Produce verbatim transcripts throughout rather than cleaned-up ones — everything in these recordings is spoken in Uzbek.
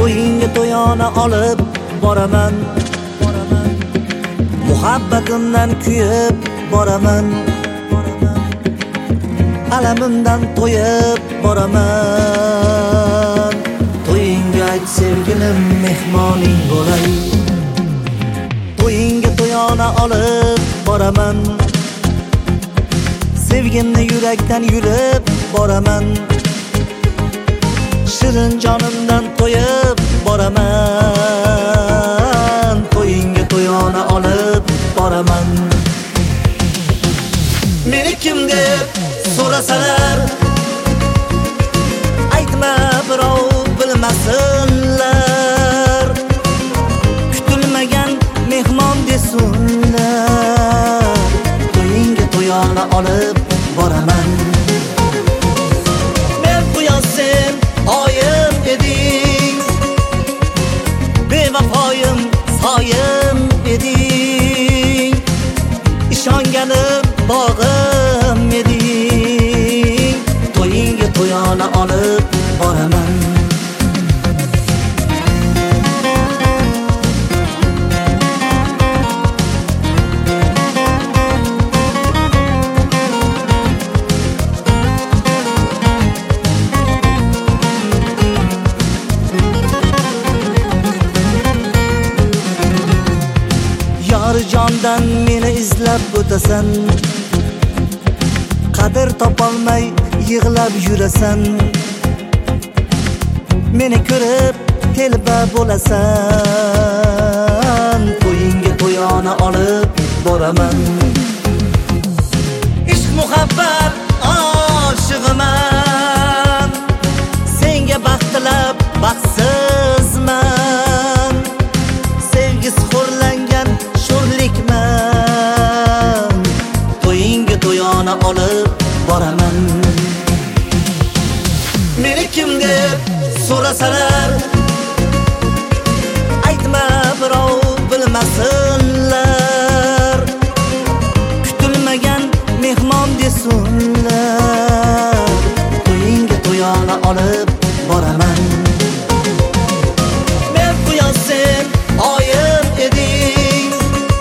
to'yingga to'yona olib boraman. Muhabbatimdan kuyib boraman. Alamimdan to'yib boraman. To'yingga ayt sevgilim mehmoning bo'lay. To'yingga to'yona olib boraman. Sevgimni yurakdan yurib boraman. Shirin jonimdan to'yib boraman. To'yingga to'yona olib boraman. Meni kim deb so'rasalar, aytma birov bilmasinlar. Kutilmagan mehmon desinlar. To'yingga to'yona olib boraman. Men quyosh sen oyim eding, bevafoyim soyim eding. Ishonganim bog'im eding. To'yingga to'yona olib boraman. Jondan meni izlab o'tasan, qadr topolmay yig'lab yurasan. Meni ko'rib telba bo'lasan. To'yingga to'yona olib boraman. Ishq muhabbat oshig'iman, senga baxt tilab baxtsizman. Sevgisi xo'rlangan sho'rlikman. To'yingga to'yona olib boraman. Meni kim deb so'rasalar, aytma birov bilmasinlar. Kutilmagan mehmon desinlar. To'yingga to'yona olib boraman. Men quyosh sen oyim eding,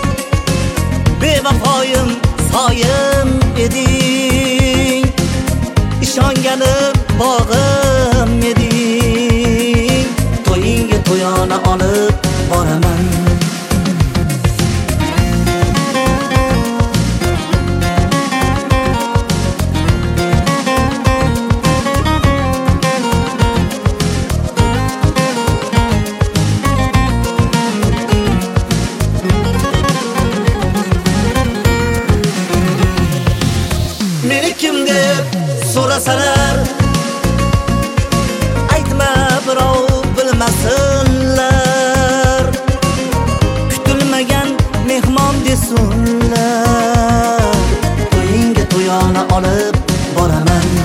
bevafoyim soyim eding. Ishonganim bog'im eding. To'yingga to'yona olib boraman. Meni kim deb so'rasalar, aytma birov bilmasinlar. Kutilmagan mehmon desinlar. To'yingga to'yona olib boraman.